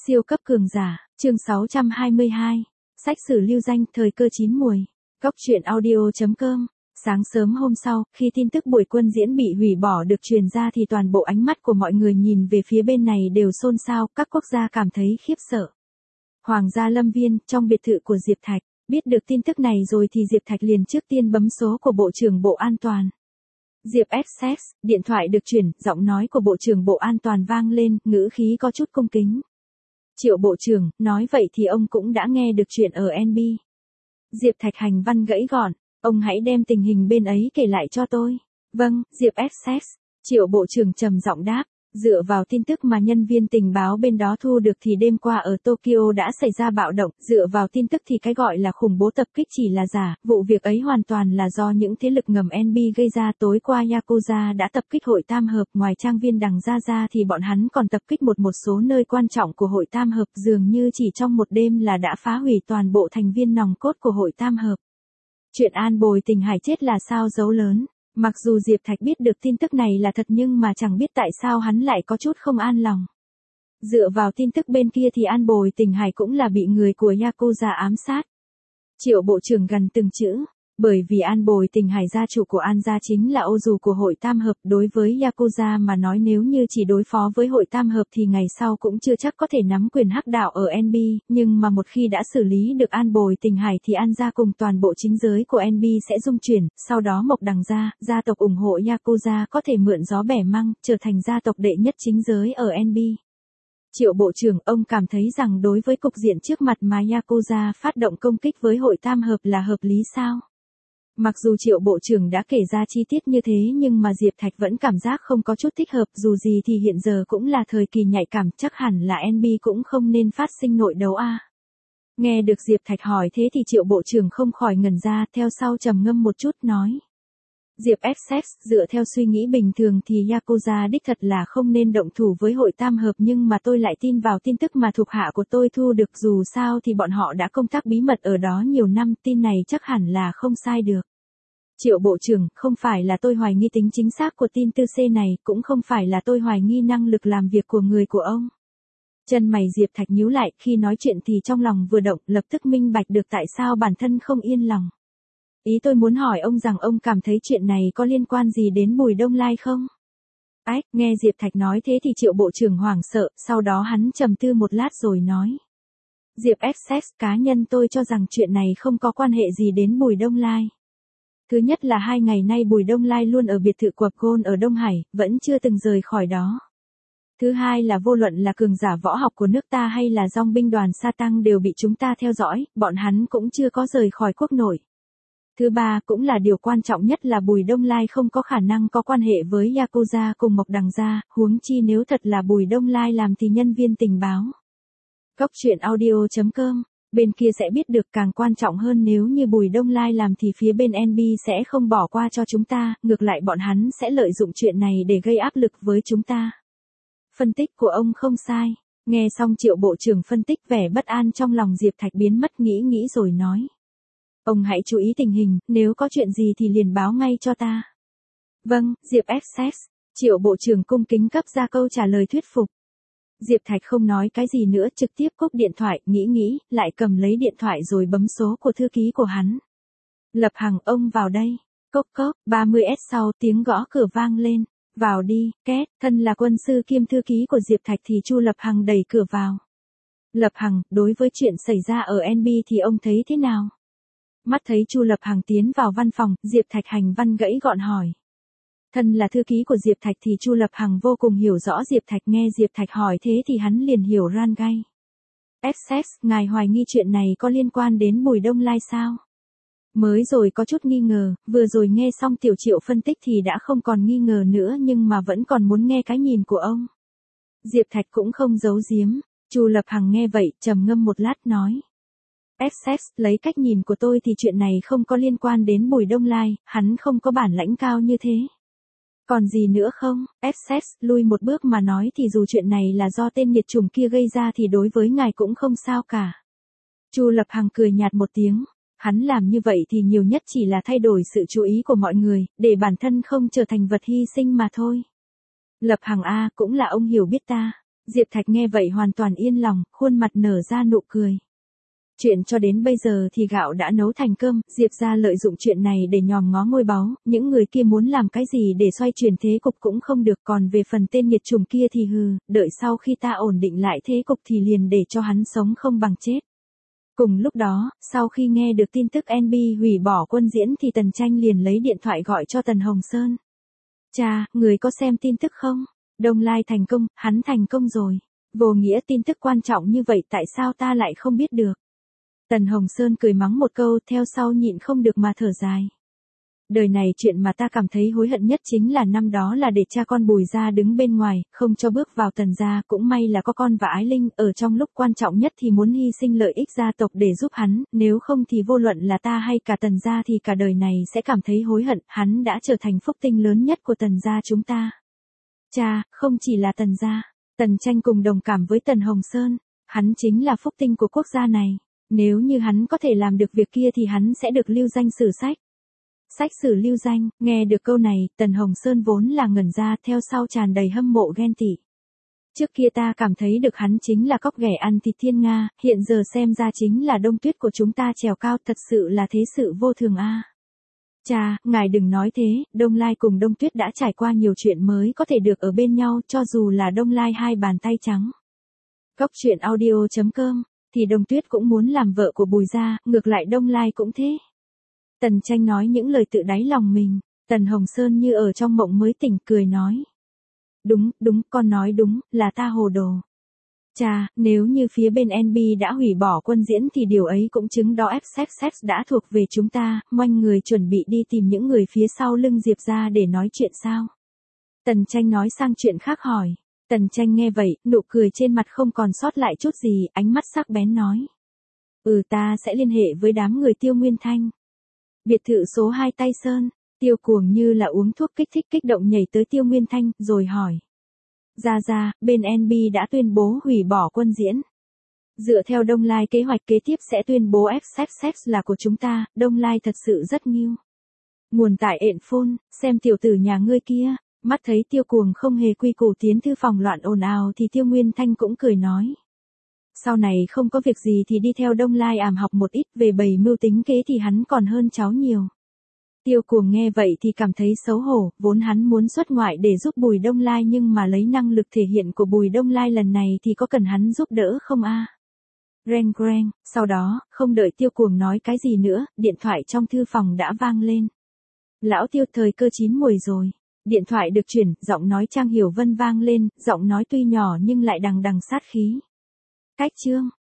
Siêu cấp cường giả, chương 622. Sách sử lưu danh, thời cơ chín muồi. Góc truyện audio.com. Sáng sớm hôm sau, khi tin tức buổi quân diễn bị hủy bỏ được truyền ra thì toàn bộ ánh mắt của mọi người nhìn về phía bên này đều xôn xao, các quốc gia cảm thấy khiếp sợ. Hoàng gia Lâm Viên, trong biệt thự của Diệp Thạch, biết được tin tức này rồi thì Diệp Thạch liền trước tiên bấm số của Bộ trưởng Bộ An toàn. Diệp SS, điện thoại được chuyển, giọng nói của Bộ trưởng Bộ An toàn vang lên, ngữ khí có chút cung kính. Triệu Bộ trưởng, nói vậy thì ông cũng đã nghe được chuyện ở NB. Diệp Thạch hành văn gãy gọn, ông hãy đem tình hình bên ấy kể lại cho tôi. Vâng, Diệp SS, Triệu Bộ trưởng trầm giọng đáp. Dựa vào tin tức mà nhân viên tình báo bên đó thu được thì đêm qua ở Tokyo đã xảy ra bạo động, dựa vào tin tức thì cái gọi là khủng bố tập kích chỉ là giả, vụ việc ấy hoàn toàn là do những thế lực ngầm NB gây ra. Tối qua Yakuza đã tập kích hội Tam Hợp, ngoài trang viên Đằng Gia Gia thì bọn hắn còn tập kích một số nơi quan trọng của hội Tam Hợp, dường như chỉ trong một đêm là đã phá hủy toàn bộ thành viên nòng cốt của hội Tam Hợp. Chuyện An Bồi Tình Hải chết là sao giấu lớn. Mặc dù Diệp Thạch biết được tin tức này là thật nhưng mà chẳng biết tại sao hắn lại có chút không an lòng. Dựa vào tin tức bên kia thì An Bồi Tình Hải cũng là bị người của Yakuza ám sát. Triệu Bộ trưởng gần từng chữ, bởi vì An Bồi Tình Hải gia chủ của An gia chính là ô dù của hội Tam Hợp, đối với Yakuza mà nói nếu như chỉ đối phó với hội Tam Hợp thì ngày sau cũng chưa chắc có thể nắm quyền hắc đạo ở NB, nhưng mà một khi đã xử lý được An Bồi Tình Hải thì An gia cùng toàn bộ chính giới của NB sẽ dung chuyển, sau đó Mộc Đằng gia, gia tộc ủng hộ Yakuza có thể mượn gió bẻ măng, trở thành gia tộc đệ nhất chính giới ở NB. Triệu Bộ trưởng, ông cảm thấy rằng đối với cục diện trước mặt mà Yakuza phát động công kích với hội Tam Hợp là hợp lý sao? Mặc dù Triệu Bộ trưởng đã kể ra chi tiết như thế nhưng mà Diệp Thạch vẫn cảm giác không có chút thích hợp, dù gì thì hiện giờ cũng là thời kỳ nhạy cảm, chắc hẳn là NB cũng không nên phát sinh nội đấu a. Nghe được Diệp Thạch hỏi thế thì Triệu Bộ trưởng không khỏi ngẩn ra, theo sau trầm ngâm một chút nói. Diệp SS, dựa theo suy nghĩ bình thường thì Yakuza đích thật là không nên động thủ với hội Tam Hợp, nhưng mà tôi lại tin vào tin tức mà thuộc hạ của tôi thu được, dù sao thì bọn họ đã công tác bí mật ở đó nhiều năm, tin này chắc hẳn là không sai được. Triệu Bộ trưởng, không phải là tôi hoài nghi tính chính xác của tin tư C này, cũng không phải là tôi hoài nghi năng lực làm việc của người của ông. Chân mày Diệp Thạch nhíu lại, khi nói chuyện thì trong lòng vừa động, lập tức minh bạch được tại sao bản thân không yên lòng. Ý tôi muốn hỏi ông rằng ông cảm thấy chuyện này có liên quan gì đến Bùi Đông Lai không? Ách, nghe Diệp Thạch nói thế thì Triệu Bộ trưởng hoảng sợ, sau đó hắn trầm tư một lát rồi nói. Diệp SS, cá nhân tôi cho rằng chuyện này không có quan hệ gì đến Bùi Đông Lai. Thứ nhất là 2 ngày nay Bùi Đông Lai luôn ở biệt thự Quập Gôn ở Đông Hải, vẫn chưa từng rời khỏi đó. Thứ hai là vô luận là cường giả võ học của nước ta hay là dòng binh đoàn Sa Tăng đều bị chúng ta theo dõi, bọn hắn cũng chưa có rời khỏi quốc nội. Thứ ba cũng là điều quan trọng nhất là Bùi Đông Lai không có khả năng có quan hệ với Yakuza cùng Mộc Đằng gia, huống chi nếu thật là Bùi Đông Lai làm thì nhân viên tình báo. Góc truyện audio.com, bên kia sẽ biết được, càng quan trọng hơn nếu như Bùi Đông Lai làm thì phía bên NB sẽ không bỏ qua cho chúng ta, ngược lại bọn hắn sẽ lợi dụng chuyện này để gây áp lực với chúng ta. Phân tích của ông không sai. Nghe xong Triệu Bộ trưởng phân tích, vẻ bất an trong lòng Diệp Thạch biến mất, nghĩ rồi nói. Ông hãy chú ý tình hình, nếu có chuyện gì thì liền báo ngay cho ta. Vâng, Diệp SS, Triệu Bộ trưởng cung kính cấp ra câu trả lời thuyết phục. Diệp Thạch không nói cái gì nữa, trực tiếp cúp điện thoại, nghĩ, lại cầm lấy điện thoại rồi bấm số của thư ký của hắn. Lập Hằng, ông vào đây. Cốc 30s sau tiếng gõ cửa vang lên. Vào đi, két, thân là quân sư kiêm thư ký của Diệp Thạch thì Chu Lập Hằng đẩy cửa vào. Lập Hằng, đối với chuyện xảy ra ở NB thì ông thấy thế nào? Mắt thấy Chu Lập Hằng tiến vào văn phòng, Diệp Thạch hành văn gãy gọn hỏi. Thân là thư ký của Diệp Thạch thì Chu Lập Hằng vô cùng hiểu rõ Diệp Thạch, nghe Diệp Thạch hỏi thế thì hắn liền hiểu ran gay. SS, ngài hoài nghi chuyện này có liên quan đến Bùi Đông Lai sao? Mới rồi có chút nghi ngờ, vừa rồi nghe xong Tiểu Triệu phân tích thì đã không còn nghi ngờ nữa, nhưng mà vẫn còn muốn nghe cái nhìn của ông. Diệp Thạch cũng không giấu giếm. Chu Lập Hằng nghe vậy, trầm ngâm một lát nói. SS, lấy cách nhìn của tôi thì chuyện này không có liên quan đến Bùi Đông Lai, hắn không có bản lãnh cao như thế. Còn gì nữa không? SS, lui một bước mà nói thì dù chuyện này là do tên nhiệt chủng kia gây ra thì đối với ngài cũng không sao cả. Chu Lập Hằng cười nhạt một tiếng. Hắn làm như vậy thì nhiều nhất chỉ là thay đổi sự chú ý của mọi người, để bản thân không trở thành vật hy sinh mà thôi. Lập Hằng a, cũng là ông hiểu biết ta. Diệp Thạch nghe vậy hoàn toàn yên lòng, khuôn mặt nở ra nụ cười. Chuyện cho đến bây giờ thì gạo đã nấu thành cơm, Diệp gia lợi dụng chuyện này để nhòm ngó ngôi báu, những người kia muốn làm cái gì để xoay chuyển thế cục cũng không được, còn về phần tên nghiệt chủng kia thì đợi sau khi ta ổn định lại thế cục thì liền để cho hắn sống không bằng chết. Cùng lúc đó, sau khi nghe được tin tức NB hủy bỏ quân diễn thì Tần Tranh liền lấy điện thoại gọi cho Tần Hồng Sơn. Cha, người có xem tin tức không? Đông Lai thành công, hắn thành công rồi. Vô nghĩa tin tức quan trọng như vậy tại sao ta lại không biết được? Tần Hồng Sơn cười mắng một câu, theo sau nhịn không được mà thở dài. Đời này chuyện mà ta cảm thấy hối hận nhất chính là năm đó là để cha con Bùi gia đứng bên ngoài, không cho bước vào Tần gia, cũng may là có con và Ái Linh, ở trong lúc quan trọng nhất thì muốn hy sinh lợi ích gia tộc để giúp hắn, nếu không thì vô luận là ta hay cả Tần gia thì cả đời này sẽ cảm thấy hối hận, hắn đã trở thành phúc tinh lớn nhất của Tần gia chúng ta. Cha, không chỉ là Tần gia, Tần Tranh cùng đồng cảm với Tần Hồng Sơn, hắn chính là phúc tinh của quốc gia này. Nếu như hắn có thể làm được việc kia thì hắn sẽ được lưu danh sử sách. Sách sử lưu danh, nghe được câu này, Tần Hồng Sơn vốn là ngẩn ra, theo sau tràn đầy hâm mộ ghen tị. Trước kia ta cảm thấy được hắn chính là cóc ghẻ ăn thịt thiên nga, hiện giờ xem ra chính là Đông Tuyết của chúng ta trèo cao, thật sự là thế sự vô thường a. Cha, ngài đừng nói thế, Đông Lai cùng Đông Tuyết đã trải qua nhiều chuyện mới có thể được ở bên nhau, cho dù là Đông Lai hai bàn tay trắng. Góc truyện audio.com thì Đông Tuyết cũng muốn làm vợ của Bùi gia, ngược lại Đông Lai cũng thế. Tần Tranh nói những lời tự đáy lòng mình, Tần Hồng Sơn như ở trong mộng mới tỉnh, cười nói. Đúng, con nói đúng, là ta hồ đồ. Cha, nếu như phía bên NB đã hủy bỏ quân diễn thì điều ấy cũng chứng đó FSS đã thuộc về chúng ta, moanh người chuẩn bị đi tìm những người phía sau lưng Diệp gia để nói chuyện sao? Tần Tranh nói sang chuyện khác hỏi. Tần Tranh nghe vậy, nụ cười trên mặt không còn sót lại chút gì, ánh mắt sắc bén nói. Ta sẽ liên hệ với đám người Tiêu Nguyên Thanh. Biệt thự số 2 Tây Sơn, Tiêu Cuồng như là uống thuốc kích thích kích động nhảy tới Tiêu Nguyên Thanh, rồi hỏi. Ra, bên NB đã tuyên bố hủy bỏ quân diễn. Dựa theo Đông Lai kế hoạch kế tiếp sẽ tuyên bố FSS là của chúng ta, Đông Lai thật sự rất nghiêu. Nguồn tại ện phôn, xem tiểu tử nhà ngươi kia. Mắt thấy Tiêu Cuồng không hề quy củ tiến thư phòng loạn ồn ào thì Tiêu Nguyên Thanh cũng cười nói. Sau này không có việc gì thì đi theo Đông Lai ảm học một ít, về bày mưu tính kế thì hắn còn hơn cháu nhiều. Tiêu Cuồng nghe vậy thì cảm thấy xấu hổ, vốn hắn muốn xuất ngoại để giúp Bùi Đông Lai nhưng mà lấy năng lực thể hiện của Bùi Đông Lai lần này thì có cần hắn giúp đỡ không a? Reng reng, sau đó, không đợi Tiêu Cuồng nói cái gì nữa, điện thoại trong thư phòng đã vang lên. Lão Tiêu, thời cơ chín muồi rồi. Điện thoại được chuyển, giọng nói Trang Hiểu Vân vang lên, giọng nói tuy nhỏ nhưng lại đằng đằng sát khí. Cách chương